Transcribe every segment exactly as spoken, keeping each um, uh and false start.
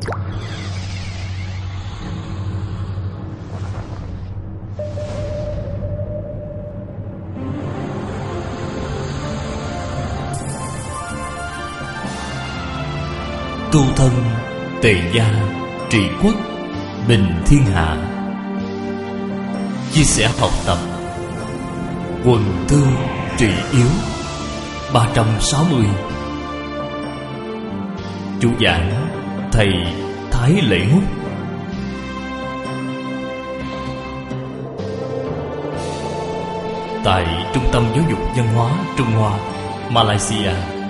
Tu thân tề gia trị quốc bình thiên hạ. Chia sẻ học tập quần thương trị yếu. Ba trăm sáu mươi. Chủ giảng thầy Thái Lễ Húc. Tại Trung tâm Giáo dục Văn hóa Trung Hoa, Malaysia.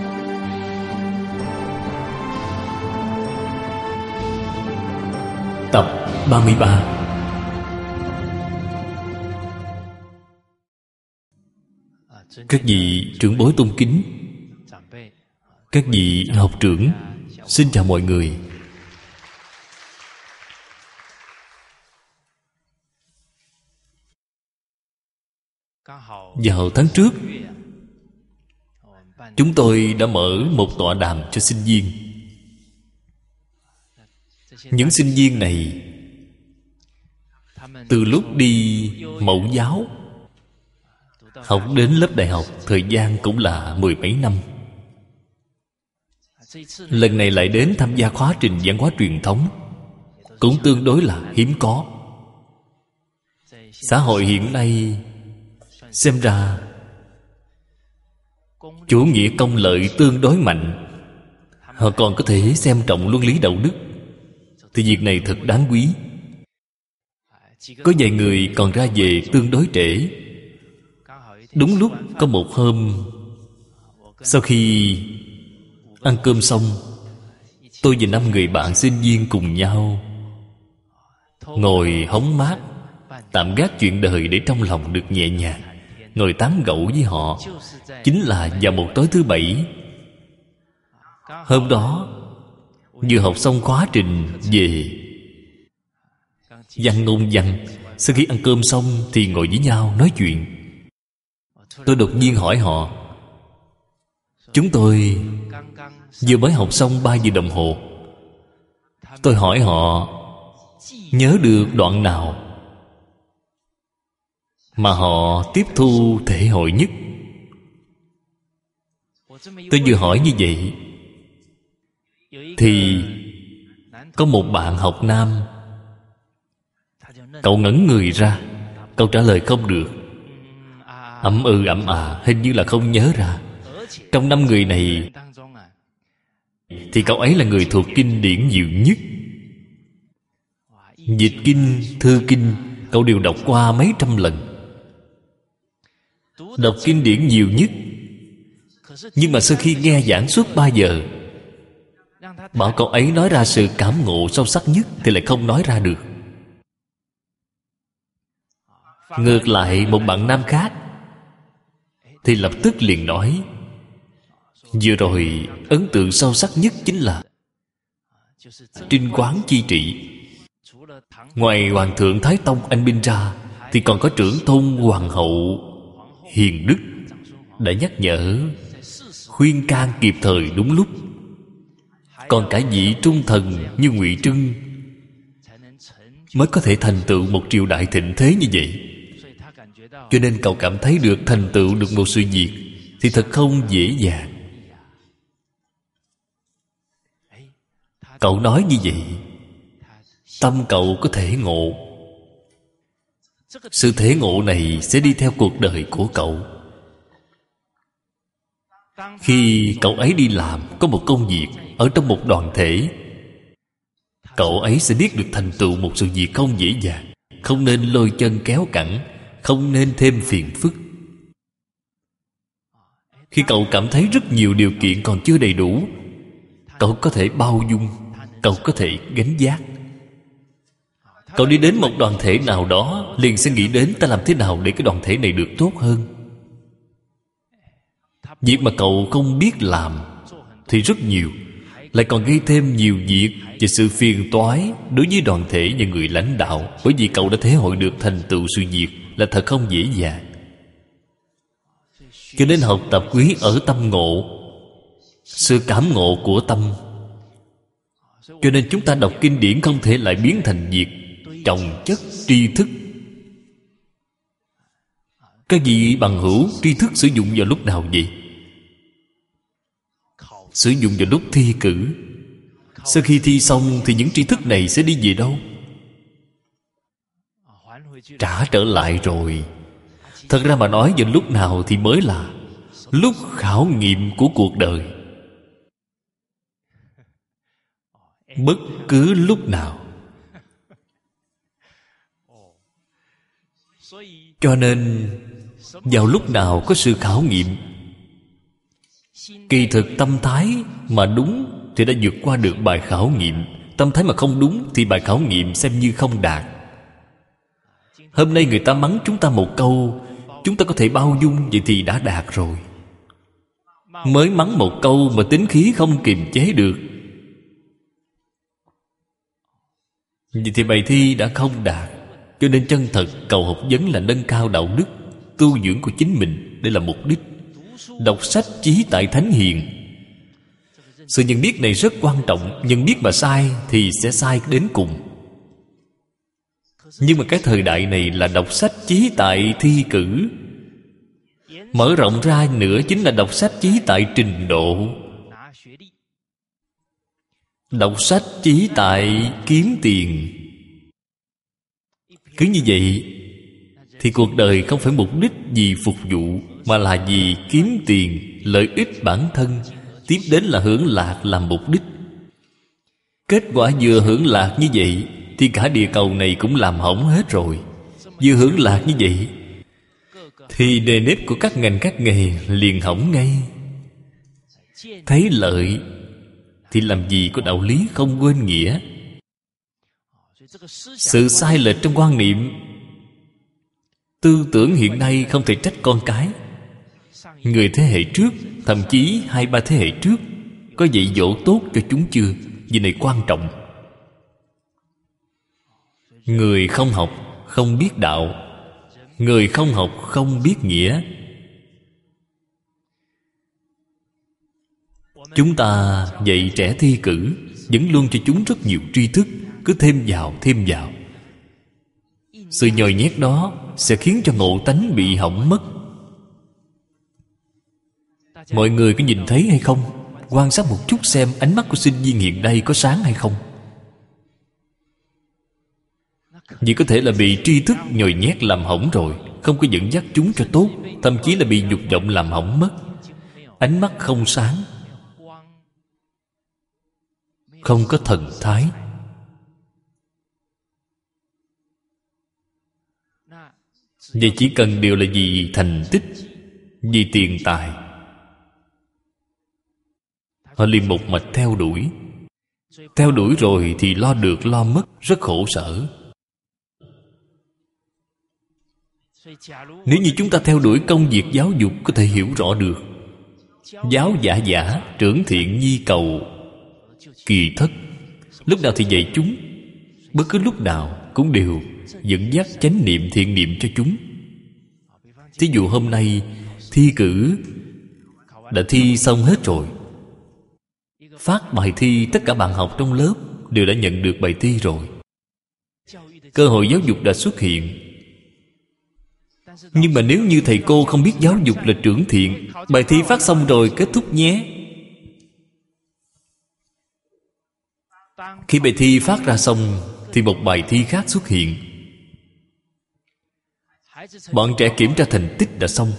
Tập ba mươi ba. Các vị trưởng bối tôn kính, các vị học trưởng, xin chào mọi người. Vào tháng trước, chúng tôi đã mở một tọa đàm cho sinh viên. Những sinh viên này từ lúc đi mẫu giáo học đến lớp đại học, thời gian cũng là mười mấy năm. Lần này lại đến tham gia khóa trình văn hóa truyền thống, cũng tương đối là hiếm có. Xã hội hiện nay xem ra chủ nghĩa công lợi tương đối mạnh. Họ còn có thể xem trọng luân lý đạo đức, thì việc này thật đáng quý. Có vài người còn ra về tương đối trễ. Đúng lúc có một hôm, sau khi ăn cơm xong, tôi và năm người bạn sinh viên cùng nhau ngồi hóng mát, tạm gác chuyện đời để trong lòng được nhẹ nhàng, ngồi tán gẫu với họ. Chính là vào một tối thứ bảy. Hôm đó vừa học xong khóa trình về văn ngôn văn. Sau khi ăn cơm xong thì ngồi với nhau nói chuyện. Tôi đột nhiên hỏi họ, chúng tôi vừa mới học xong ba giờ đồng hồ. Tôi hỏi họ nhớ được đoạn nào mà họ tiếp thu thể hội nhất. Tôi vừa hỏi như vậy thì có một bạn học nam, cậu ngẩn người ra. Cậu trả lời không được, ậm ừ ậm à, hình như là không nhớ ra. Trong năm người này thì cậu ấy là người thuộc kinh điển nhiều nhất. Dịch kinh, thư kinh cậu đều đọc qua mấy trăm lần, đọc kinh điển nhiều nhất. Nhưng mà sau khi nghe giảng suốt ba giờ, bảo cậu ấy nói ra sự cảm ngộ sâu sắc nhất thì lại không nói ra được. Ngược lại, một bạn nam khác thì lập tức liền nói, vừa rồi ấn tượng sâu sắc nhất chính là Trinh Quán Chi Trị. Ngoài Hoàng thượng Thái Tông anh Binh ra thì còn có trưởng tôn Hoàng hậu Hiền Đức đã nhắc nhở, khuyên can kịp thời đúng lúc. Còn cả vị trung thần như Ngụy Trưng mới có thể thành tựu một triều đại thịnh thế như vậy. Cho nên cậu cảm thấy được thành tựu được một sự việc thì thật không dễ dàng. Cậu nói như vậy, tâm cậu có thể ngộ. Sự thể ngộ này sẽ đi theo cuộc đời của cậu. Khi cậu ấy đi làm có một công việc ở trong một đoàn thể, cậu ấy sẽ biết được thành tựu một sự việc không dễ dàng. Không nên lôi chân kéo cẳng, không nên thêm phiền phức. Khi cậu cảm thấy rất nhiều điều kiện còn chưa đầy đủ, cậu có thể bao dung, cậu có thể gánh vác. Cậu đi đến một đoàn thể nào đó, liền sẽ nghĩ đến ta làm thế nào để cái đoàn thể này được tốt hơn. Việc mà cậu không biết làm thì rất nhiều, lại còn gây thêm nhiều việc và sự phiền toái đối với đoàn thể và người lãnh đạo. Bởi vì cậu đã thể hội được thành tựu sự việc là thật không dễ dàng. Cho nên học tập quý ở tâm ngộ. Sự cảm ngộ của tâm Cho nên chúng ta đọc kinh điển không thể lại biến thành việc chồng chất tri thức. Các vị bằng hữu, tri thức sử dụng vào lúc nào vậy? Sử dụng vào lúc thi cử. Sau khi thi xong thì những tri thức này sẽ đi về đâu? Trả trở lại rồi. Thật ra mà nói, vào lúc nào thì mới là lúc khảo nghiệm của cuộc đời. Bất cứ lúc nào. Cho nên vào lúc nào có sự khảo nghiệm, kỳ thực tâm thái mà đúng thì đã vượt qua được bài khảo nghiệm. Tâm thái mà không đúng thì bài khảo nghiệm xem như không đạt. Hôm nay người ta mắng chúng ta một câu, chúng ta có thể bao dung, vậy thì đã đạt rồi. Mới mắng một câu mà tính khí không kiềm chế được, vậy thì bài thi đã không đạt. Cho nên chân thật cầu học vấn là nâng cao đạo đức, tu dưỡng của chính mình. Đây là mục đích. Đọc sách chí tại thánh hiền. Sự nhận biết này rất quan trọng. Nhận biết mà sai thì sẽ sai đến cùng. Nhưng mà cái thời đại này là đọc sách chí tại thi cử. Mở rộng ra nữa chính là đọc sách chí tại trình độ. Đọc sách chí tại kiếm tiền. Cứ như vậy thì cuộc đời không phải mục đích vì phục vụ, mà là vì kiếm tiền, lợi ích bản thân, tiếp đến là hưởng lạc làm mục đích. Kết quả vừa hưởng lạc như vậy thì cả địa cầu này cũng làm hỏng hết rồi. Vừa hưởng lạc như vậy thì nề nếp của các ngành các nghề liền hỏng ngay. Thấy lợi thì làm gì có đạo lý không quên nghĩa. Sự sai lệch trong quan niệm, tư tưởng hiện nay không thể trách con cái. Người thế hệ trước, thậm chí hai ba thế hệ trước có dạy dỗ tốt cho chúng chưa? Vì này quan trọng. Người không học không biết đạo, người không học không biết nghĩa. Chúng ta dạy trẻ thi cử, vẫn luôn cho chúng rất nhiều tri thức, cứ thêm vào thêm vào. Sự nhồi nhét đó sẽ khiến cho ngộ tánh bị hỏng mất. Mọi người có nhìn thấy hay không? Quan sát một chút xem ánh mắt của sinh viên hiện nay có sáng hay không. Vì có thể là bị tri thức nhồi nhét làm hỏng rồi, không có dẫn dắt chúng cho tốt, thậm chí là bị dục vọng làm hỏng mất. Ánh mắt không sáng, không có thần thái. Vậy chỉ cần điều là vì thành tích, vì tiền tài, họ liền một mạch theo đuổi. Theo đuổi rồi thì lo được lo mất, rất khổ sở. Nếu như chúng ta theo đuổi công việc giáo dục, có thể hiểu rõ được giáo giả giả, trưởng thiện nhi cầu kỳ thất. Lúc nào thì dạy chúng, bất cứ lúc nào cũng đều dẫn dắt chánh niệm thiện niệm cho chúng. Thí dụ hôm nay thi cử đã thi xong hết rồi, phát bài thi, tất cả bạn học trong lớp đều đã nhận được bài thi rồi. Cơ hội giáo dục đã xuất hiện. Nhưng mà nếu như thầy cô không biết giáo dục là trưởng thiện, bài thi phát xong rồi kết thúc nhé. Khi bài thi phát ra xong thì một bài thi khác xuất hiện. Bọn trẻ kiểm tra thành tích đã xong,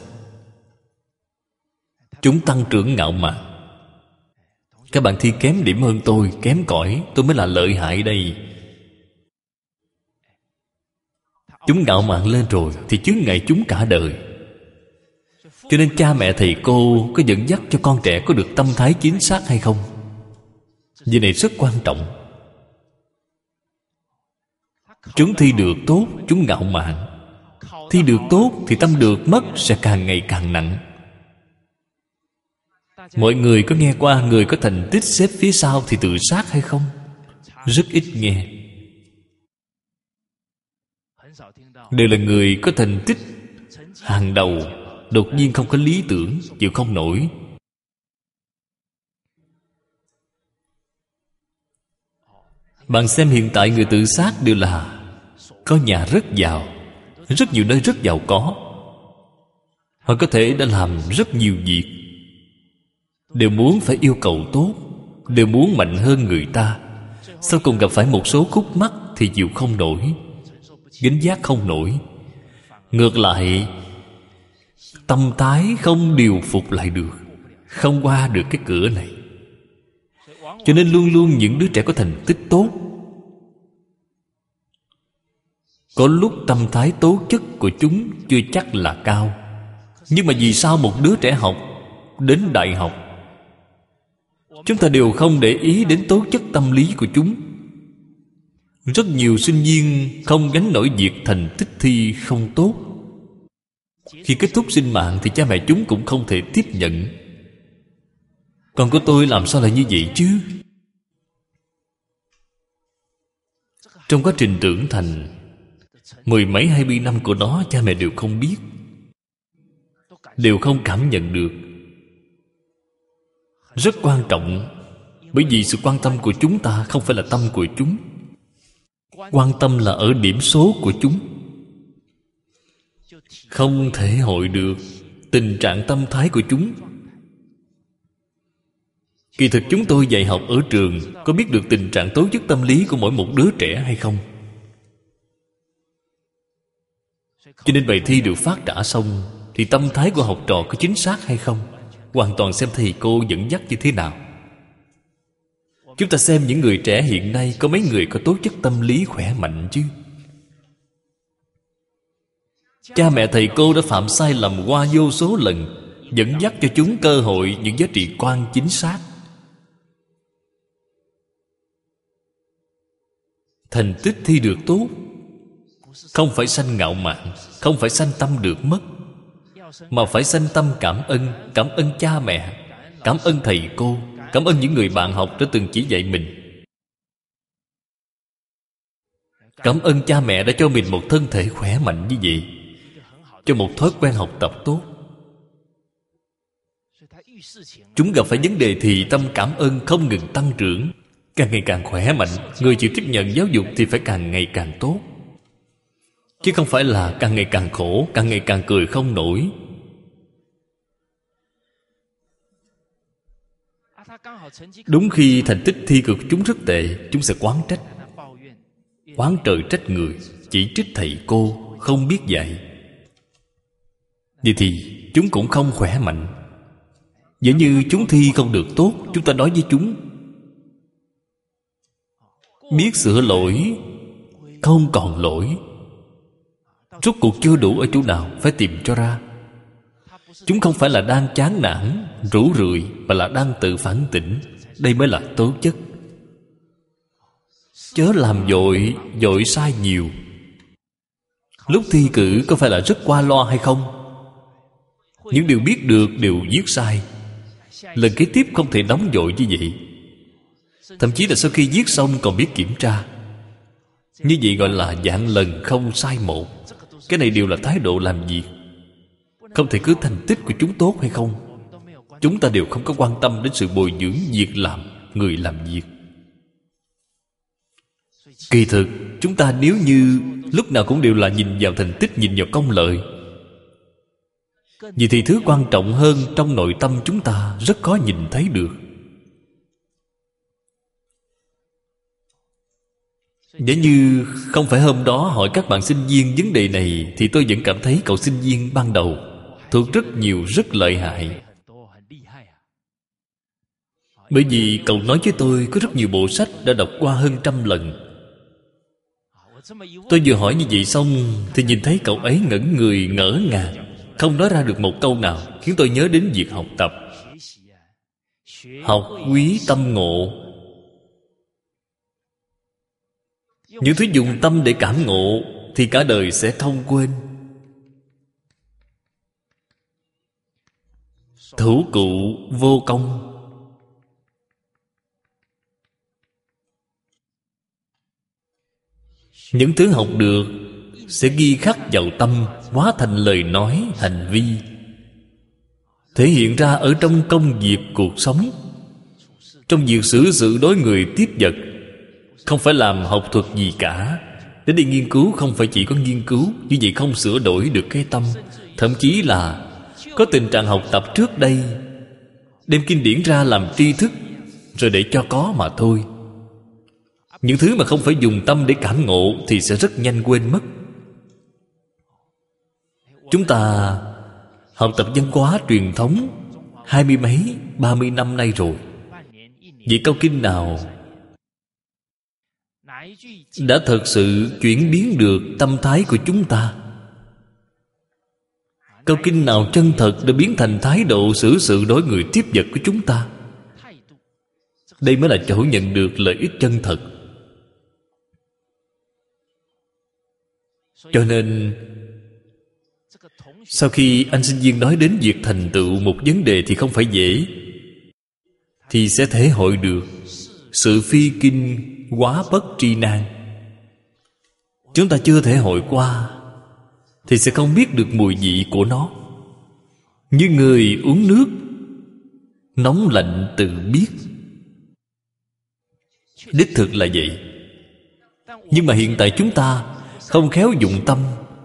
chúng tăng trưởng ngạo mạn. Các bạn thi kém điểm hơn tôi, kém cỏi, tôi mới là lợi hại đây. Chúng ngạo mạn lên rồi thì chướng ngại chúng cả đời. Cho nên cha mẹ thầy cô có dẫn dắt cho con trẻ có được tâm thái chính xác hay không? Việc này rất quan trọng. Chúng thi được tốt, chúng ngạo mạn. Thi được tốt thì tâm được mất sẽ càng ngày càng nặng. Mọi người có nghe qua người có thành tích xếp phía sau thì tự sát hay không? Rất ít nghe. Đều là người có thành tích hàng đầu, đột nhiên không có lý tưởng, chịu không nổi. Bạn xem hiện tại người tự sát đều là có nhà rất giàu, rất nhiều nơi rất giàu có. Họ có thể đã làm rất nhiều việc, đều muốn phải yêu cầu tốt, đều muốn mạnh hơn người ta. Sau cùng gặp phải một số khúc mắc thì chịu không nổi, gánh vác không nổi. Ngược lại, tâm thái không điều phục lại được, không qua được cái cửa này. Cho nên luôn luôn những đứa trẻ có thành tích tốt, có lúc tâm thái tố chất của chúng chưa chắc là cao. Nhưng mà vì sao một đứa trẻ học đến đại học, chúng ta đều không để ý đến tố chất tâm lý của chúng? Rất nhiều sinh viên không gánh nổi việc thành tích thi không tốt. Khi kết thúc sinh mạng thì cha mẹ chúng cũng không thể tiếp nhận. Con của tôi làm sao lại như vậy chứ? Trong quá trình trưởng thành, mười mấy hai mươi năm của nó, cha mẹ đều không biết, đều không cảm nhận được. Rất quan trọng. Bởi vì sự quan tâm của chúng ta không phải là tâm của chúng. Quan tâm là ở điểm số của chúng, không thể hội được tình trạng tâm thái của chúng. Kỳ thực chúng tôi dạy học ở trường có biết được tình trạng tố chất tâm lý của mỗi một đứa trẻ hay không? Cho nên bài thi được phát trả xong thì tâm thái của học trò có chính xác hay không, hoàn toàn xem thầy cô dẫn dắt như thế nào. Chúng ta xem những người trẻ hiện nay, có mấy người có tố chất tâm lý khỏe mạnh chứ? Cha mẹ thầy cô đã phạm sai lầm qua vô số lần, dẫn dắt cho chúng cơ hội những giá trị quan chính xác. Thành tích thi được tốt không phải sanh ngạo mạn, không phải sanh tâm được mất, mà phải sanh tâm cảm ơn. Cảm ơn cha mẹ, cảm ơn thầy cô, cảm ơn những người bạn học đã từng chỉ dạy mình. Cảm ơn cha mẹ đã cho mình một thân thể khỏe mạnh như vậy, cho một thói quen học tập tốt. Chúng gặp phải vấn đề thì tâm cảm ơn không ngừng tăng trưởng, càng ngày càng khỏe mạnh. Người chịu tiếp nhận giáo dục thì phải càng ngày càng tốt, chứ không phải là càng ngày càng khổ, càng ngày càng cười không nổi. Đúng khi thành tích thi của chúng rất tệ, chúng sẽ oán trách, oán trời trách người, chỉ trích thầy cô không biết dạy. Vậy thì chúng cũng không khỏe mạnh. Nếu như chúng thi không được tốt, chúng ta nói với chúng biết sửa lỗi, không còn lỗi. Rốt cuộc chưa đủ ở chỗ nào, phải tìm cho ra. Chúng không phải là đang chán nản, rũ rượi, mà là đang tự phản tỉnh. Đây mới là tố chất. Chớ làm vội, vội sai nhiều. Lúc thi cử có phải là rất qua loa hay không? Những điều biết được đều viết sai. Lần kế tiếp không thể nóng vội như vậy. Thậm chí là sau khi viết xong còn biết kiểm tra. Như vậy gọi là vạn lần không sai một. Cái này đều là thái độ làm việc. Không thể cứ thành tích của chúng tốt hay không. Chúng ta đều không có quan tâm đến sự bồi dưỡng việc làm, người làm việc. Kỳ thực chúng ta nếu như lúc nào cũng đều là nhìn vào thành tích, nhìn vào công lợi, vậy thì thứ quan trọng hơn trong nội tâm chúng ta rất khó nhìn thấy được. Nếu như không phải hôm đó hỏi các bạn sinh viên vấn đề này, thì tôi vẫn cảm thấy cậu sinh viên ban đầu thuộc rất nhiều, rất lợi hại. Bởi vì cậu nói với tôi có rất nhiều bộ sách đã đọc qua hơn trăm lần. Tôi vừa hỏi như vậy xong thì nhìn thấy cậu ấy ngẩn người ngỡ ngàng, không nói ra được một câu nào, khiến tôi nhớ đến việc học tập. Học quý tâm ngộ. Những thứ dùng tâm để cảm ngộ thì cả đời sẽ không quên. Thủ cụ vô công. Những thứ học được sẽ ghi khắc vào tâm, hóa thành lời nói, hành vi, thể hiện ra ở trong công việc cuộc sống, trong việc xử sự đối người tiếp vật. Không phải làm học thuật gì cả. Đến đi nghiên cứu không phải chỉ có nghiên cứu. Như vậy không sửa đổi được cái tâm. Thậm chí là có tình trạng học tập trước đây, đem kinh điển ra làm tri thức, rồi để cho có mà thôi. Những thứ mà không phải dùng tâm để cảm ngộ thì sẽ rất nhanh quên mất. Chúng ta học tập văn hóa truyền thống hai mươi mấy, ba mươi năm nay rồi. Vậy câu kinh nào đã thật sự chuyển biến được tâm thái của chúng ta? Câu kinh nào chân thật đã biến thành thái độ xử sự đối người tiếp vật của chúng ta? Đây mới là chỗ nhận được lợi ích chân thật. Cho nên sau khi anh sinh viên nói đến việc thành tựu một vấn đề thì không phải dễ, thì sẽ thể hội được sự phi kinh quá bất tri nan. Chúng ta chưa thể hội qua thì sẽ không biết được mùi vị của nó. Như người uống nước, nóng lạnh tự biết. Đích thực là vậy. Nhưng mà hiện tại chúng ta không khéo dụng tâm,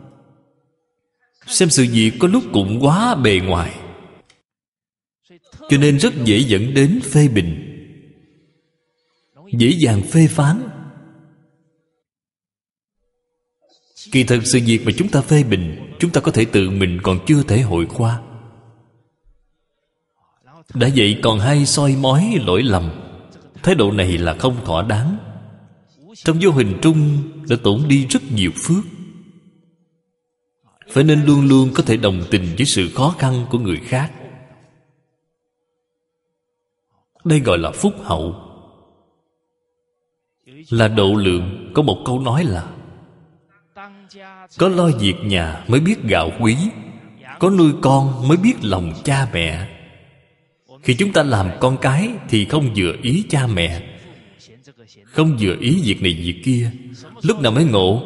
xem sự việc có lúc cũng quá bề ngoài, cho nên rất dễ dẫn đến phê bình, dễ dàng phê phán. Kỳ thực sự việc mà chúng ta phê bình, chúng ta có thể tự mình còn chưa thể hội qua. Đã vậy còn hay soi mói lỗi lầm. Thái độ này là không thỏa đáng. Trong vô hình trung đã tổn đi rất nhiều phước. Phải nên luôn luôn có thể đồng tình với sự khó khăn của người khác. Đây gọi là phúc hậu, là độ lượng. Có một câu nói là: có lo việc nhà mới biết gạo quý, có nuôi con mới biết lòng cha mẹ. Khi chúng ta làm con cái thì không vừa ý cha mẹ, không vừa ý việc này việc kia. Lúc nào mới ngộ?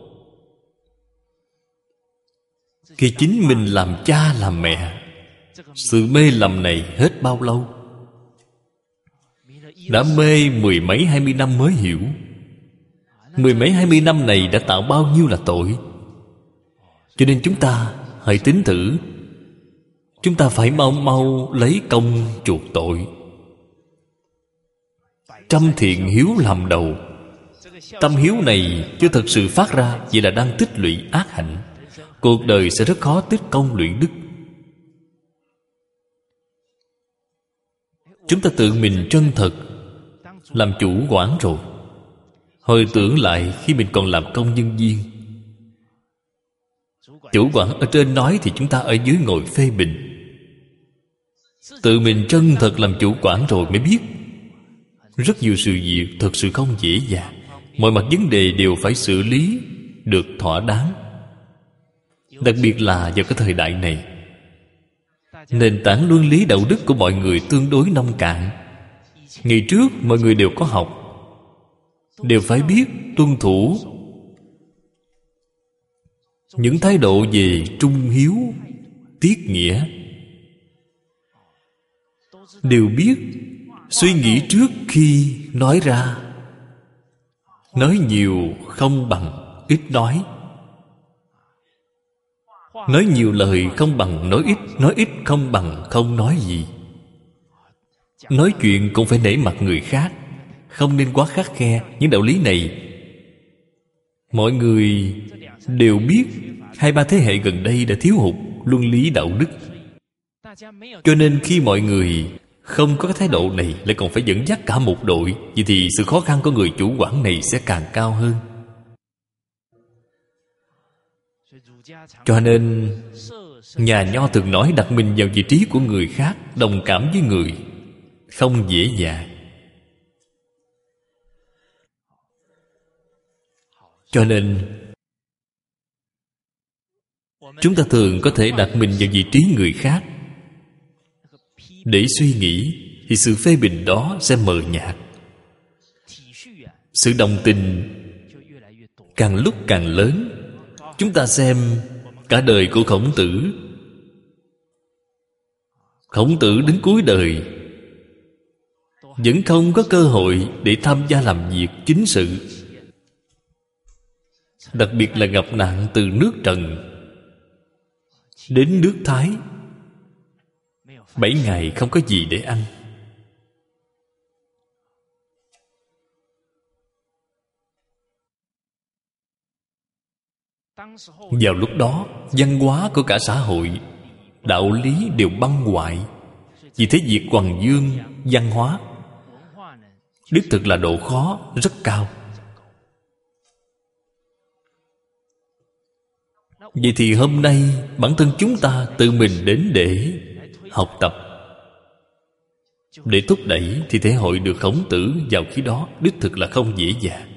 Khi chính mình làm cha làm mẹ. Sự mê lầm này hết bao lâu? Đã mê mười mấy hai mươi năm mới hiểu. Mười mấy hai mươi năm này đã tạo bao nhiêu là tội. Cho nên chúng ta hãy tính thử, chúng ta phải mau mau lấy công chuộc tội. Trăm thiện hiếu làm đầu. Tâm hiếu này chưa thật sự phát ra, vậy là đang tích lũy ác hạnh. Cuộc đời sẽ rất khó tích công luyện đức. Chúng ta tự mình chân thật làm chủ quản rồi, hồi tưởng lại khi mình còn làm công nhân viên. Chủ quản ở trên nói thì chúng ta ở dưới ngồi phê bình. Tự mình chân thật làm chủ quản rồi mới biết rất nhiều sự việc thật sự không dễ dàng. Mọi mặt vấn đề đều phải xử lý được thỏa đáng. Đặc biệt là vào cái thời đại này, nền tảng luân lý đạo đức của mọi người tương đối nông cạn. Ngày trước mọi người đều có học, đều phải biết tuân thủ những thái độ về trung hiếu, tiết nghĩa. Đều biết suy nghĩ trước khi nói ra. Nói nhiều không bằng ít nói. Nói nhiều lời không bằng nói ít. Nói ít không bằng không nói gì. Nói chuyện cũng phải nể mặt người khác, không nên quá khắt khe. Những đạo lý này mọi người đều biết. Hai ba thế hệ gần đây đã thiếu hụt luân lý đạo đức. Cho nên khi mọi người không có cái thái độ này, lại còn phải dẫn dắt cả một đội, vậy thì sự khó khăn của người chủ quản này sẽ càng cao hơn. Cho nên nhà Nho thường nói đặt mình vào vị trí của người khác, đồng cảm với người, không dễ dàng. Cho nên chúng ta thường có thể đặt mình vào vị trí người khác để suy nghĩ, thì sự phê bình đó sẽ mờ nhạt. Sự đồng tình càng lúc càng lớn. Chúng ta xem cả đời của Khổng Tử. Khổng Tử đến cuối đời vẫn không có cơ hội để tham gia làm việc chính sự. Đặc biệt là gặp nạn từ nước Trần đến nước Thái, bảy ngày không có gì để ăn. Vào lúc đó, văn hóa của cả xã hội, đạo lý đều băng hoại. Vì thế việc hoằng dương văn hóa đích thực là độ khó rất cao. Vậy thì hôm nay bản thân chúng ta tự mình đến để học tập, để thúc đẩy, thì thể hội được Khổng Tử vào khi đó đích thực là không dễ dàng.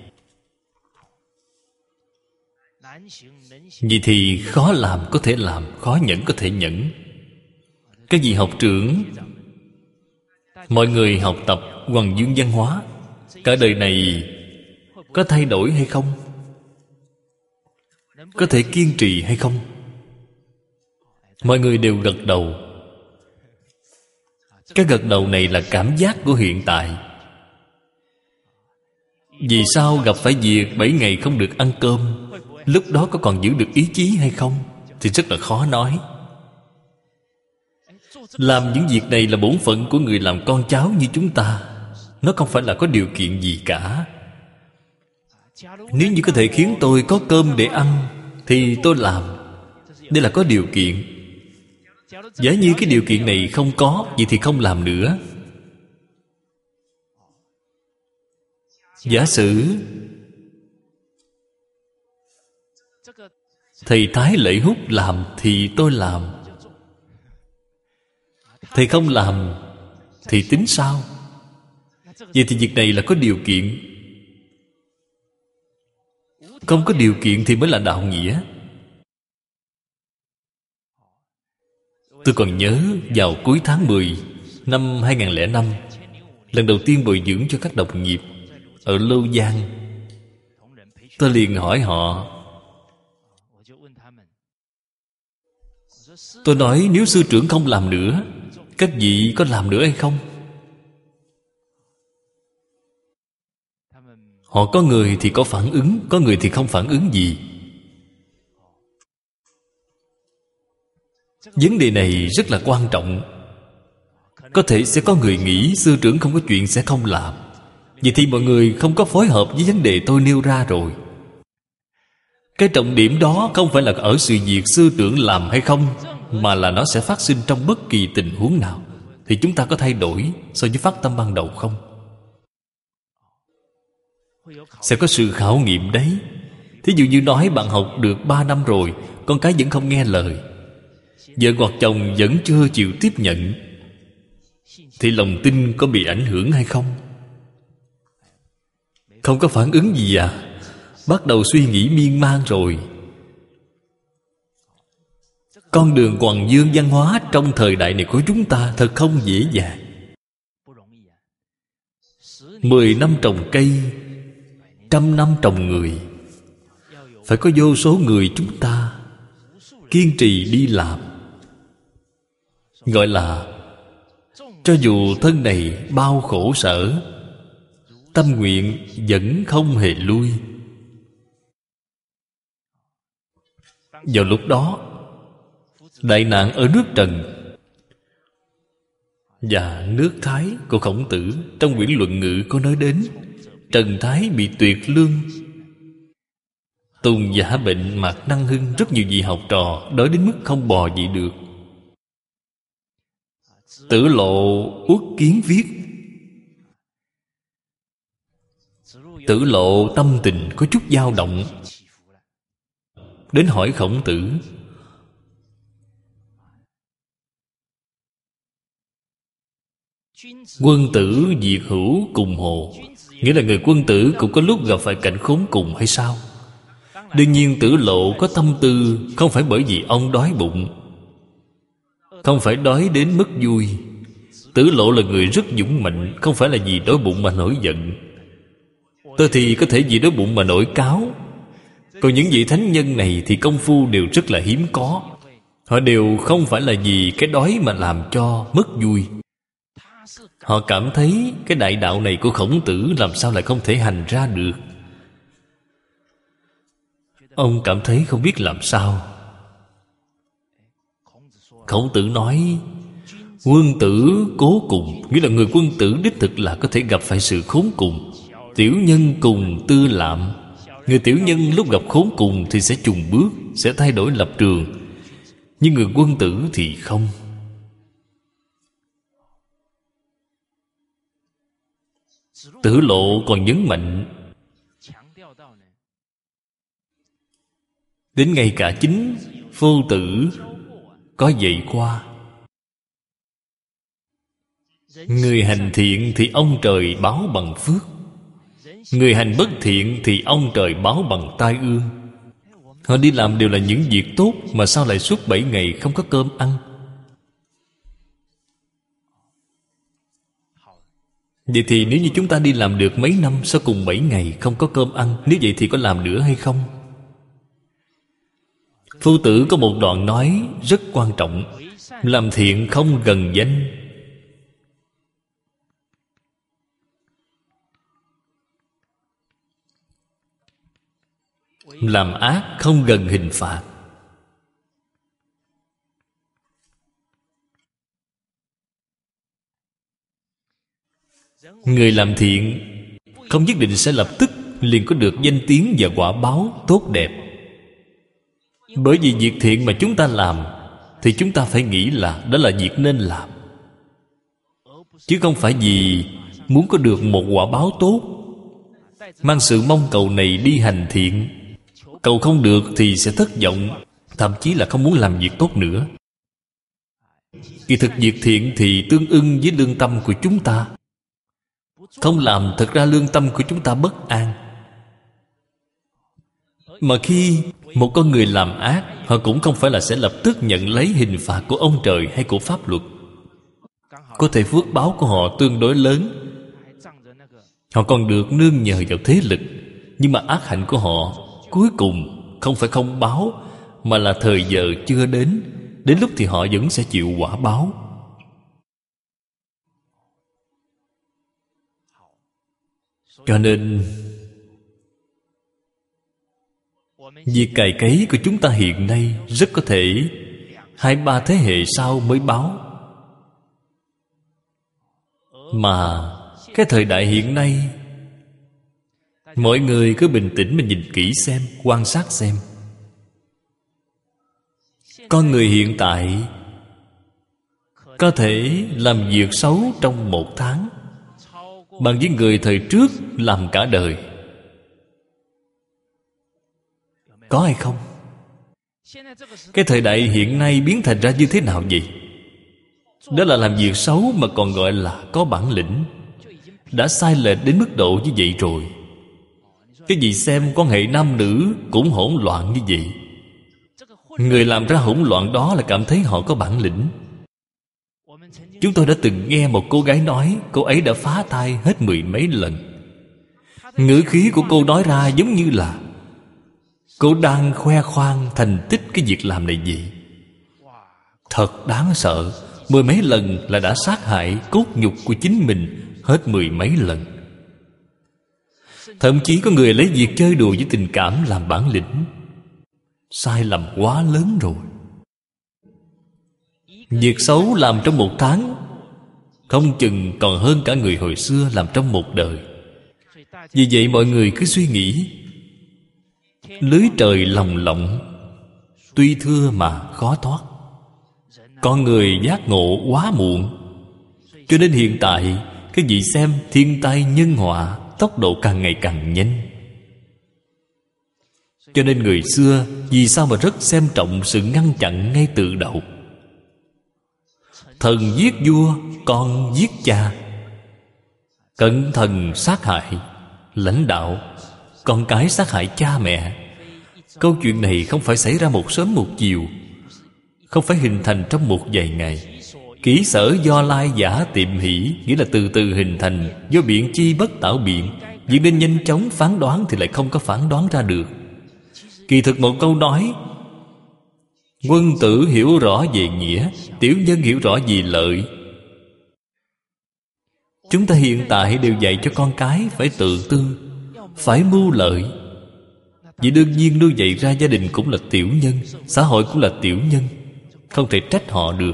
Vậy thì khó làm có thể làm, khó nhẫn có thể nhẫn. Cái gì học trưởng, mọi người học tập hoằng dương văn hóa, cả đời này có thay đổi hay không? Có thể kiên trì hay không? Mọi người đều gật đầu. Cái gật đầu này là cảm giác của hiện tại. Vì sao gặp phải việc bảy ngày không được ăn cơm, lúc đó có còn giữ được ý chí hay không thì rất là khó nói. Làm những việc này là bổn phận của người làm con cháu như chúng ta. Nó không phải là có điều kiện gì cả. Nếu như có thể khiến tôi có cơm để ăn thì tôi làm. Đây là có điều kiện. Giả như cái điều kiện này không có, vậy thì không làm nữa. Giả sử thầy Thái Lệ Hút làm thì tôi làm. Thầy không làm thì tính sao? Vậy thì việc này là có điều kiện. Không có điều kiện thì mới là đạo nghĩa. Tôi còn nhớ vào cuối tháng mười năm hai nghìn lẻ năm, lần đầu tiên bồi dưỡng cho các đồng nghiệp ở Lâu Giang, tôi liền hỏi họ. Tôi nói nếu sư trưởng không làm nữa, các vị có làm nữa hay không? Họ có người thì có phản ứng, có người thì không phản ứng gì. Vấn đề này rất là quan trọng. Có thể sẽ có người nghĩ sư trưởng không có chuyện sẽ không làm. Vậy thì mọi người không có phối hợp với vấn đề tôi nêu ra rồi. Cái trọng điểm đó không phải là ở sự việc sư trưởng làm hay không, mà là nó sẽ phát sinh trong bất kỳ tình huống nào. Thì chúng ta có thay đổi so với phát tâm ban đầu không? Sẽ có sự khảo nghiệm đấy. Thí dụ như nói bạn học được ba năm rồi, con cái vẫn không nghe lời, vợ hoặc chồng vẫn chưa chịu tiếp nhận, thì lòng tin có bị ảnh hưởng hay không? Không có phản ứng gì à? Bắt đầu suy nghĩ miên man rồi. Con đường hoằng dương văn hóa trong thời đại này của chúng ta thật không dễ dàng. Mười năm trồng cây, trăm năm trồng người. Phải có vô số người chúng ta kiên trì đi làm. Gọi là cho dù thân này bao khổ sở, tâm nguyện vẫn không hề lui. Vào lúc đó, đại nạn ở nước Trần và nước Thái của Khổng Tử, trong quyển Luận Ngữ có nói đến Trần Thái bị tuyệt lương, Tùng giả bệnh mạc năng hưng. Rất nhiều vị học trò đói đến mức không bò dậy được. Tử Lộ Uất Kiến viết, Tử Lộ tâm tình có chút dao động, đến hỏi Khổng Tử. Quân tử diệt hữu cùng hồ, nghĩa là người quân tử cũng có lúc gặp phải cảnh khốn cùng hay sao? Đương nhiên Tử Lộ có tâm tư, không phải bởi vì ông đói bụng, không phải đói đến mức vui. Tử Lộ là người rất dũng mạnh, không phải là vì đói bụng mà nổi giận. Tôi thì có thể vì đói bụng mà nổi cáo. Còn những vị thánh nhân này thì công phu đều rất là hiếm có. Họ đều không phải là vì cái đói mà làm cho mất vui. Họ cảm thấy cái đại đạo này của Khổng Tử làm sao lại không thể hành ra được. Ông cảm thấy không biết làm sao. Khổng Tử nói quân tử cố cùng, nghĩa là người quân tử đích thực là có thể gặp phải sự khốn cùng. Tiểu nhân cùng tư lạm, người tiểu nhân lúc gặp khốn cùng thì sẽ chùng bước, sẽ thay đổi lập trường. Nhưng người quân tử thì không. Tử Lộ còn nhấn mạnh đến ngay cả chính Vô Tử có dạy qua. Người hành thiện thì ông trời báo bằng phước, người hành bất thiện thì ông trời báo bằng tai ương. Họ đi làm đều là những việc tốt, mà sao lại suốt bảy ngày không có cơm ăn? Vậy thì nếu như chúng ta đi làm được mấy năm, sao cùng bảy ngày không có cơm ăn? Nếu vậy thì có làm nữa hay không? Phu Tử có một đoạn nói rất quan trọng: làm thiện không gần danh, làm ác không gần hình phạt. Người làm thiện không nhất định sẽ lập tức liền có được danh tiếng và quả báo tốt đẹp. Bởi vì việc thiện mà chúng ta làm thì chúng ta phải nghĩ là đó là việc nên làm, chứ không phải vì muốn có được một quả báo tốt, mang sự mong cầu này đi hành thiện. Cầu không được thì sẽ thất vọng, thậm chí là không muốn làm việc tốt nữa. Kỳ thực việc thiện thì tương ưng với lương tâm của chúng ta. Không làm, thật ra lương tâm của chúng ta bất an. Mà khi một con người làm ác, họ cũng không phải là sẽ lập tức nhận lấy hình phạt của ông trời hay của pháp luật. Có thể phước báo của họ tương đối lớn, họ còn được nương nhờ vào thế lực. Nhưng mà ác hạnh của họ cuối cùng không phải không báo, mà là thời giờ chưa đến. Đến lúc thì họ vẫn sẽ chịu quả báo. Cho nên việc cày cấy của chúng ta hiện nay rất có thể hai ba thế hệ sau mới báo. Mà cái thời đại hiện nay, mọi người cứ bình tĩnh mà nhìn kỹ xem, quan sát xem. Con người hiện tại có thể làm việc xấu trong một tháng bằng với người thời trước làm cả đời. Có hay không? Cái thời đại hiện nay biến thành ra như thế nào vậy? Đó là làm việc xấu mà còn gọi là có bản lĩnh. Đã sai lệch đến mức độ như vậy rồi. Cái gì xem quan hệ nam nữ cũng hỗn loạn như vậy. Người làm ra hỗn loạn đó là cảm thấy họ có bản lĩnh. Chúng tôi đã từng nghe một cô gái nói cô ấy đã phá thai hết mười mấy lần. Ngữ khí của cô nói ra giống như là cô đang khoe khoang thành tích cái việc làm này vậy. Thật đáng sợ. Mười mấy lần là đã sát hại cốt nhục của chính mình hết mười mấy lần. Thậm chí có người lấy việc chơi đùa với tình cảm làm bản lĩnh. Sai lầm quá lớn rồi. Việc xấu làm trong một tháng không chừng còn hơn cả người hồi xưa làm trong một đời. Vì vậy mọi người cứ suy nghĩ, lưới trời lồng lộng, tuy thưa mà khó thoát. Con người giác ngộ quá muộn. Cho nên hiện tại cái gì xem thiên tai nhân họa tốc độ càng ngày càng nhanh. Cho nên người xưa vì sao mà rất xem trọng sự ngăn chặn ngay từ đầu. Thần giết vua, con giết cha. Cẩn thận sát hại lãnh đạo, con cái sát hại cha mẹ. Câu chuyện này không phải xảy ra một sớm một chiều, không phải hình thành trong một vài ngày. Kỹ sở do lai giả tiệm hỷ, nghĩa là từ từ hình thành. Do biện chi bất tạo biện, việc nên nhanh chóng phán đoán thì lại không có phán đoán ra được. Kỳ thực một câu nói, quân tử hiểu rõ về nghĩa, tiểu nhân hiểu rõ về lợi. Chúng ta hiện tại đều dạy cho con cái phải tự tư, phải mưu lợi. Vì đương nhiên nuôi dạy ra gia đình cũng là tiểu nhân, xã hội cũng là tiểu nhân, không thể trách họ được.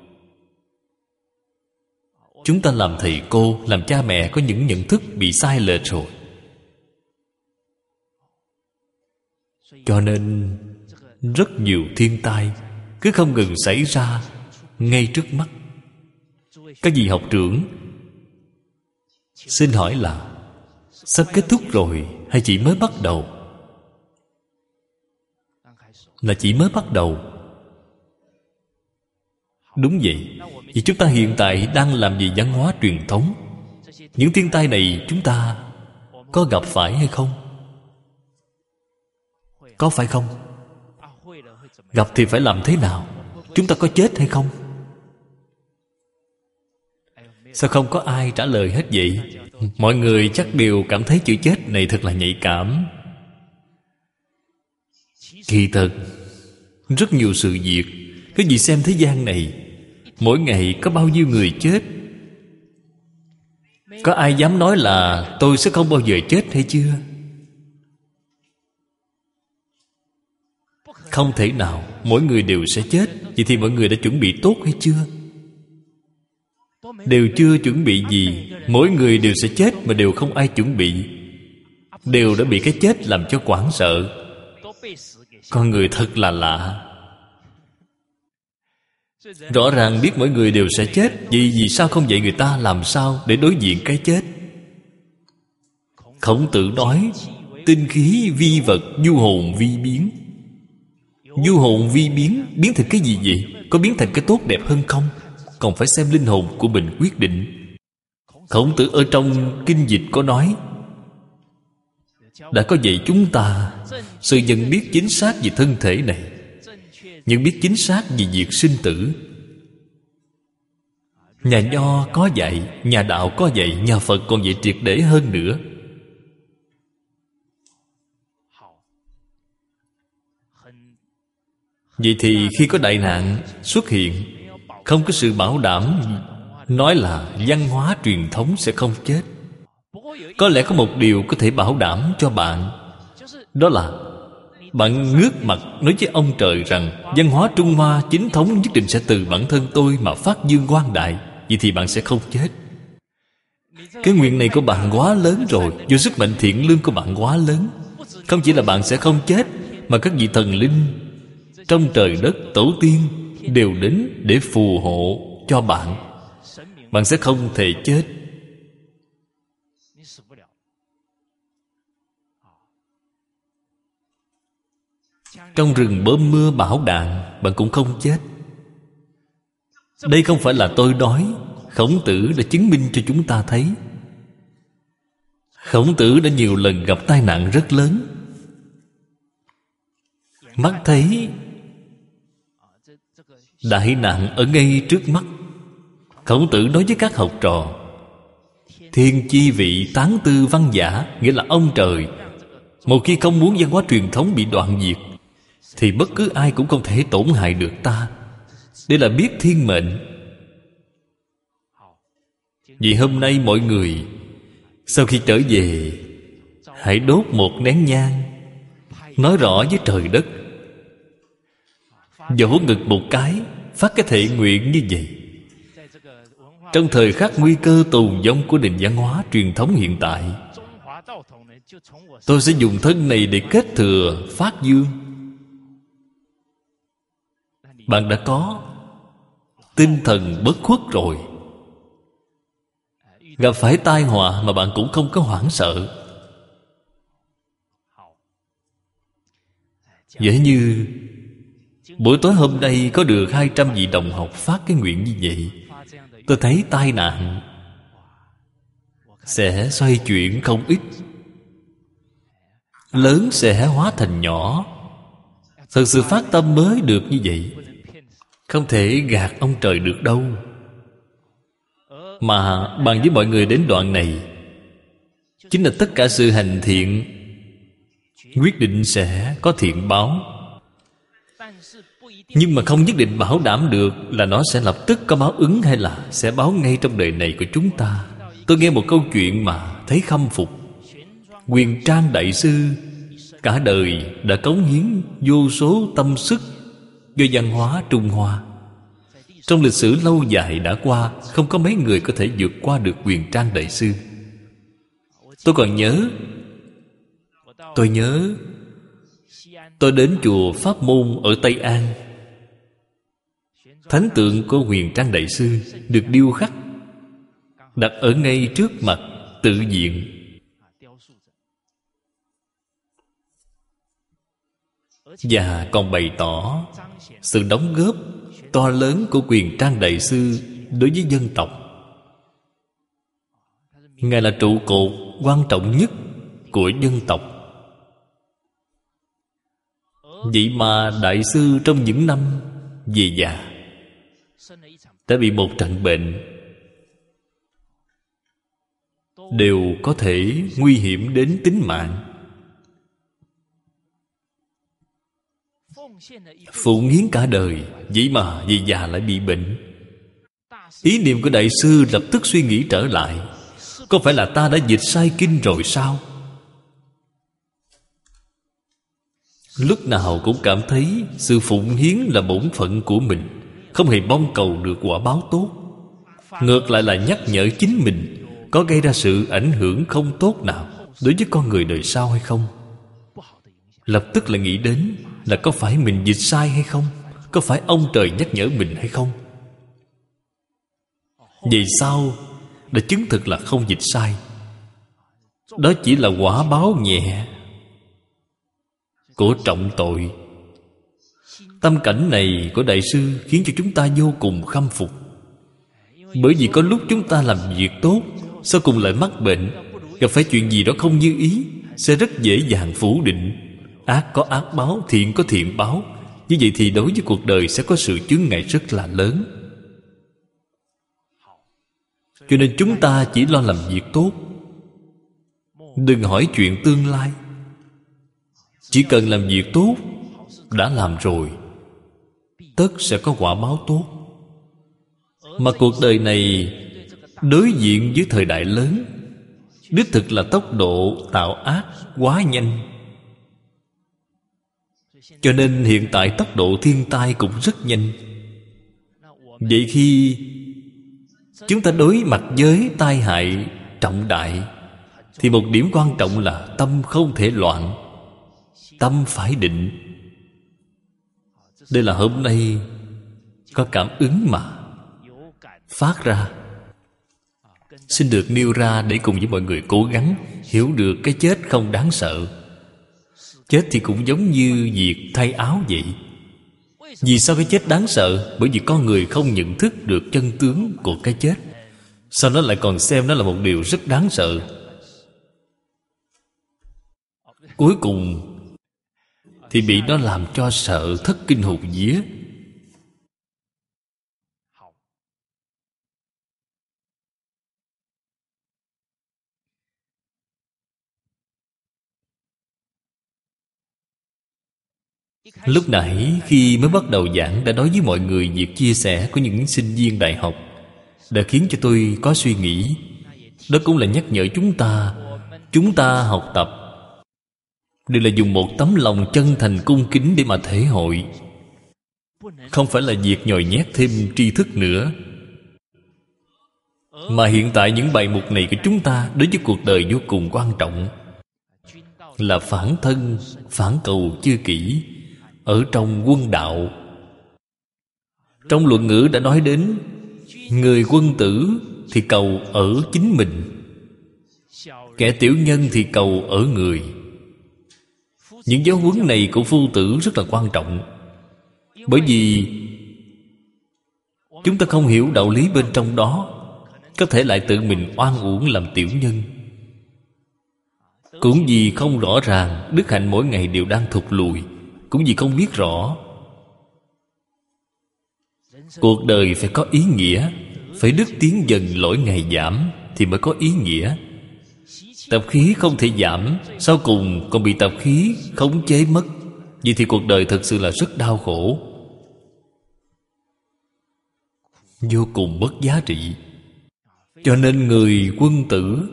Chúng ta làm thầy cô, làm cha mẹ có những nhận thức bị sai lệch rồi. Cho nên rất nhiều thiên tai cứ không ngừng xảy ra ngay trước mắt. Các vị học trưởng, xin hỏi là sắp kết thúc rồi hay chỉ mới bắt đầu? Là chỉ mới bắt đầu. Đúng vậy. Vì chúng ta hiện tại đang làm gì văn hóa truyền thống. Những thiên tai này chúng ta có gặp phải hay không? Có phải không? Gặp thì phải làm thế nào? Chúng ta có chết hay không? Sao không có ai trả lời hết vậy? Mọi người chắc đều cảm thấy chữ chết này thật là nhạy cảm. Kỳ thật rất nhiều sự việc. Cái gì xem thế gian này, mỗi ngày có bao nhiêu người chết? Có ai dám nói là tôi sẽ không bao giờ chết hay chưa? Không thể nào. Mỗi người đều sẽ chết. Vậy thì mọi người đã chuẩn bị tốt hay chưa? Đều chưa chuẩn bị gì. Mỗi người đều sẽ chết mà đều không ai chuẩn bị. Đều đã bị cái chết làm cho hoảng sợ. Con người thật là lạ. Rõ ràng biết mỗi người đều sẽ chết, vì vì sao không dạy người ta làm sao để đối diện cái chết? Khổng Tử nói tinh khí vi vật, du hồn vi biến. Du hồn vi biến, biến thành cái gì vậy? Có biến thành cái tốt đẹp hơn không? Còn phải xem linh hồn của mình quyết định. Khổng Tử ở trong kinh dịch có nói, đã có dạy chúng ta sự nhận biết chính xác về thân thể này, nhận biết chính xác về việc sinh tử. Nhà Nho có dạy, nhà Đạo có dạy, nhà Phật còn dạy triệt để hơn nữa. Vậy thì khi có đại nạn xuất hiện, không có sự bảo đảm, nói là văn hóa truyền thống sẽ không chết. Có lẽ có một điều có thể bảo đảm cho bạn, đó là bạn ngước mặt nói với ông trời rằng văn hóa Trung Hoa chính thống nhất định sẽ từ bản thân tôi mà phát dương quang đại. Vậy thì bạn sẽ không chết. Cái nguyện này của bạn quá lớn rồi. Do sức mạnh thiện lương của bạn quá lớn. Không chỉ là bạn sẽ không chết, mà các vị thần linh trong trời đất, tổ tiên đều đến để phù hộ cho bạn. Bạn sẽ không thể chết. Trong rừng bom mưa bão đạn, bạn cũng không chết. Đây không phải là tôi nói. Khổng Tử đã chứng minh cho chúng ta thấy. Khổng Tử đã nhiều lần gặp tai nạn rất lớn. Mắt thấy đại nạn ở ngay trước mắt. Khổng Tử nói với các học trò, thiên chi vị tán tư văn giả, nghĩa là ông trời một khi không muốn văn hóa truyền thống bị đoạn diệt, thì bất cứ ai cũng không thể tổn hại được ta. Đây là biết thiên mệnh. Vì hôm nay mọi người sau khi trở về, hãy đốt một nén nhang, nói rõ với trời đất, vỗ ngực một cái, phát cái thệ nguyện như vậy. Trong thời khắc nguy cơ tồn vong của nền văn hóa truyền thống hiện tại, tôi sẽ dùng thân này để kết thừa phát dương. Bạn đã có tinh thần bất khuất rồi. Gặp phải tai họa mà bạn cũng không có hoảng sợ. Dễ như buổi tối hôm nay có được hai trăm vị đồng học phát cái nguyện như vậy, tôi thấy tai nạn sẽ xoay chuyển không ít, lớn sẽ hóa thành nhỏ. Thật sự phát tâm mới được như vậy. Không thể gạt ông trời được đâu. Mà bàn với mọi người đến đoạn này, chính là tất cả sự hành thiện quyết định sẽ có thiện báo. Nhưng mà không nhất định bảo đảm được là nó sẽ lập tức có báo ứng, hay là sẽ báo ngay trong đời này của chúng ta. Tôi nghe một câu chuyện mà thấy khâm phục. Huyền Trang Đại Sư cả đời đã cống hiến vô số tâm sức cho văn hóa Trung Hoa. Trong lịch sử lâu dài đã qua, không có mấy người có thể vượt qua được Huyền Trang Đại Sư. Tôi còn nhớ Tôi nhớ Tôi đến chùa Pháp Môn ở Tây An. Thánh tượng của Huyền Trang Đại Sư được điêu khắc, đặt ở ngay trước mặt tự viện. Và còn bày tỏ sự đóng góp to lớn của Huyền Trang Đại Sư đối với dân tộc. Ngài là trụ cột quan trọng nhất của dân tộc. Vậy mà Đại Sư trong những năm về già đã bị một trận bệnh, đều có thể nguy hiểm đến tính mạng. Phụng hiến cả đời, vậy mà về già lại bị bệnh. Ý niệm của Đại Sư lập tức suy nghĩ trở lại, có phải là ta đã dịch sai kinh rồi sao? Lúc nào cũng cảm thấy sự phụng hiến là bổn phận của mình, không hề mong cầu được quả báo tốt. Ngược lại là nhắc nhở chính mình có gây ra sự ảnh hưởng không tốt nào đối với con người đời sau hay không. Lập tức lại nghĩ đến là có phải mình dịch sai hay không, có phải ông trời nhắc nhở mình hay không. Vậy sao đã chứng thực là không dịch sai? Đó chỉ là quả báo nhẹ của trọng tội. Tâm cảnh này của Đại Sư khiến cho chúng ta vô cùng khâm phục. Bởi vì có lúc chúng ta làm việc tốt, sau cùng lại mắc bệnh, gặp phải chuyện gì đó không như ý, sẽ rất dễ dàng phủ định. Ác có ác báo, thiện có thiện báo. Như vậy thì đối với cuộc đời sẽ có sự chướng ngại rất là lớn. Cho nên chúng ta chỉ lo làm việc tốt, đừng hỏi chuyện tương lai. Chỉ cần làm việc tốt, đã làm rồi, tất sẽ có quả báo tốt. Mà cuộc đời này đối diện với thời đại lớn, đích thực là tốc độ tạo ác quá nhanh. Cho nên hiện tại tốc độ thiên tai cũng rất nhanh. Vậy khi chúng ta đối mặt với tai hại trọng đại, thì một điểm quan trọng là tâm không thể loạn, tâm phải định. Đây là hôm nay có cảm ứng mà phát ra, xin được nêu ra để cùng với mọi người cố gắng hiểu được cái chết không đáng sợ. Chết thì cũng giống như việc thay áo vậy. Vì sao cái chết đáng sợ? Bởi vì con người không nhận thức được chân tướng của cái chết, sau đó lại còn xem nó là một điều rất đáng sợ. Cuối cùng thì bị nó làm cho sợ thất kinh hồn vía. Lúc nãy khi mới bắt đầu giảng đã nói với mọi người việc chia sẻ của những sinh viên đại học, đã khiến cho tôi có suy nghĩ. Đó cũng là nhắc nhở chúng ta, chúng ta học tập đều là dùng một tấm lòng chân thành cung kính để mà thể hội, không phải là việc nhồi nhét thêm tri thức nữa. Mà hiện tại những bài mục này của chúng ta đối với cuộc đời vô cùng quan trọng, là phản thân, phản cầu chư kỷ ở trong quân đạo. Trong luận ngữ đã nói đến, người quân tử thì cầu ở chính mình, kẻ tiểu nhân thì cầu ở người. Những giáo huấn này của Phu Tử rất là quan trọng. Bởi vì chúng ta không hiểu đạo lý bên trong đó, có thể lại tự mình oan uổng làm tiểu nhân. Cũng vì không rõ ràng đức hạnh mỗi ngày đều đang thụt lùi, cũng vì không biết rõ. Cuộc đời phải có ý nghĩa, phải đức tiến dần lỗi ngày giảm thì mới có ý nghĩa. Tập khí không thể giảm, sau cùng còn bị tập khí khống chế mất. Vậy thì cuộc đời thật sự là rất đau khổ, vô cùng mất giá trị. Cho nên người quân tử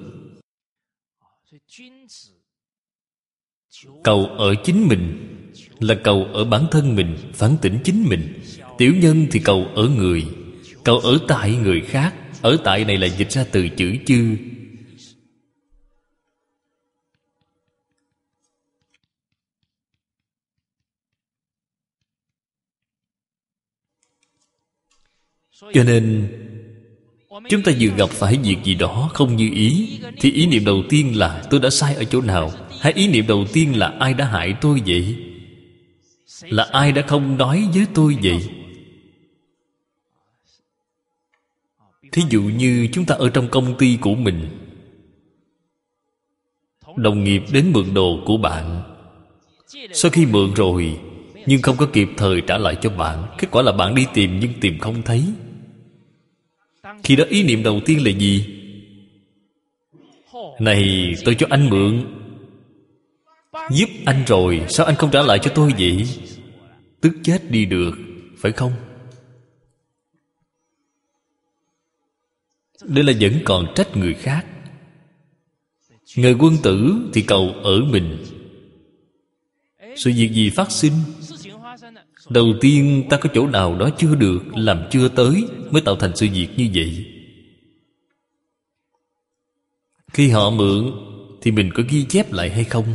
cầu ở chính mình, là cầu ở bản thân mình, phản tỉnh chính mình. Tiểu nhân thì cầu ở người, cầu ở tại người khác. Ở tại này là dịch ra từ chữ chư. Cho nên chúng ta vừa gặp phải việc gì đó không như ý, thì ý niệm đầu tiên là tôi đã sai ở chỗ nào, hay ý niệm đầu tiên là ai đã hại tôi vậy, là ai đã không nói với tôi vậy. Thí dụ như chúng ta ở trong công ty của mình, đồng nghiệp đến mượn đồ của bạn. Sau khi mượn rồi nhưng không có kịp thời trả lại cho bạn, kết quả là bạn đi tìm nhưng tìm không thấy. Khi đó ý niệm đầu tiên là gì? Này, tôi cho anh mượn, giúp anh rồi, sao anh không trả lại cho tôi vậy? Tức chết đi được, phải không? Đây là vẫn còn trách người khác. Người quân tử thì cầu ở mình. Sự việc gì phát sinh? Đầu tiên ta có chỗ nào đó chưa được, làm chưa tới, mới tạo thành sự việc như vậy. Khi họ mượn thì mình có ghi chép lại hay không?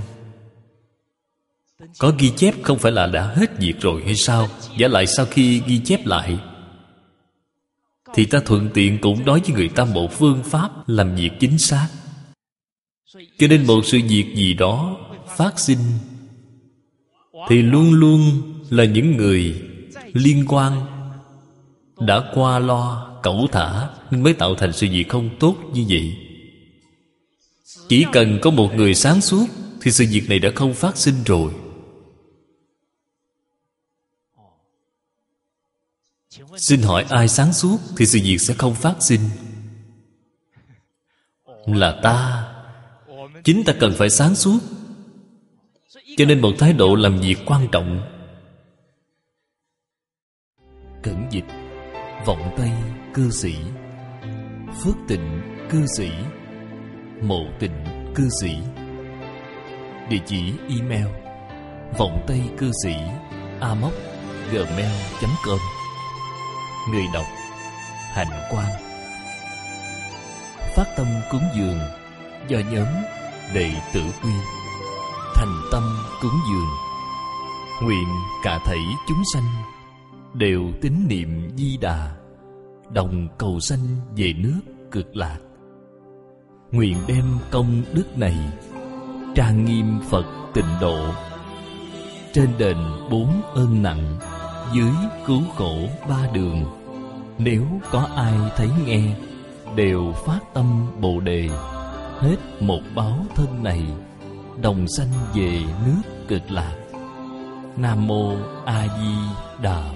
Có ghi chép không phải là đã hết việc rồi hay sao? Giả lại sau khi ghi chép lại thì ta thuận tiện cũng nói với người ta một phương pháp làm việc chính xác. Cho nên một sự việc gì đó phát sinh thì luôn luôn là những người liên quan đã qua lo, cẩu thả, nên mới tạo thành sự việc không tốt như vậy. Chỉ cần có một người sáng suốt thì sự việc này đã không phát sinh rồi. Xin hỏi ai sáng suốt thì sự việc sẽ không phát sinh? Là ta. Chính ta cần phải sáng suốt. Cho nên một thái độ làm việc quan trọng. Cẩn dịch: Vọng Tây cư sĩ, Phước Tịnh cư sĩ, Mộ Tịnh cư sĩ. Địa chỉ email: vọng tây cư sĩ a m o c gmail chấm com. Người đọc: Hạnh Quang. Phát tâm cúng dường do nhóm Đệ Tử Quy. Thành tâm cúng dường, nguyện cả thảy chúng sanh đều tín niệm Di Đà, đồng cầu sanh về nước Cực Lạc. Nguyện đem công đức này trang nghiêm Phật Tịnh Độ, trên đền bốn ơn nặng, dưới cứu khổ ba đường. Nếu có ai thấy nghe đều phát tâm Bồ Đề, hết một báo thân này đồng sanh về nước Cực Lạc. Nam mô A Di Đà